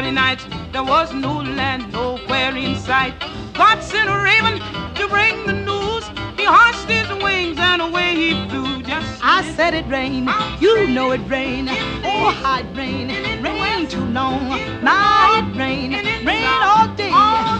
starry nights, there was no land nowhere in sight. God sent a raven to bring the news. He hushed his wings and away he flew. Just I said it rained, you know it rained. Oh, how it rained, rained too long. Now it rained, rained all day.